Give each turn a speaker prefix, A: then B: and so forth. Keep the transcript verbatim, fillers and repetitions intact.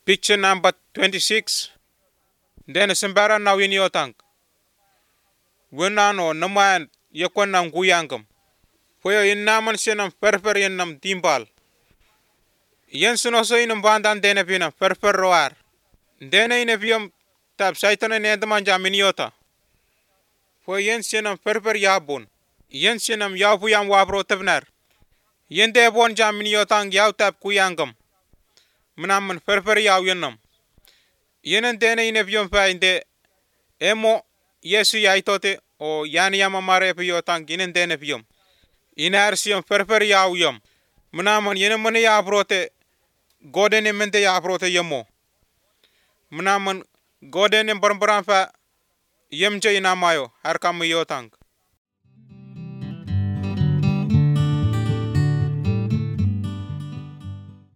A: Picture number twenty-six. Then sembara na wini otang. Wenano naman yakwan nam guyangam. Hoyo in naman sinam perper yen nam timbal. Yen sunoso inam bandan dene pinam perper roar. Dene ine piam tab saitana nedaman jaminiota. Hoyo yen sinam perper yabun. Yen sinam yabu yam wabro tebnar. Yen debon jaminiotang yaw tab kuyangam. Menaman perper yaw yenam. Yenen dene ine piam pa inde emo Yesu yaitote o yani yama mare piyo tang inen dene piam. Inar siam perper yaw yam. Menaman yenen mene ya brote godene mente ya brote yamo. Menaman godene barbaran fa yemje inamayo har kam yo tang.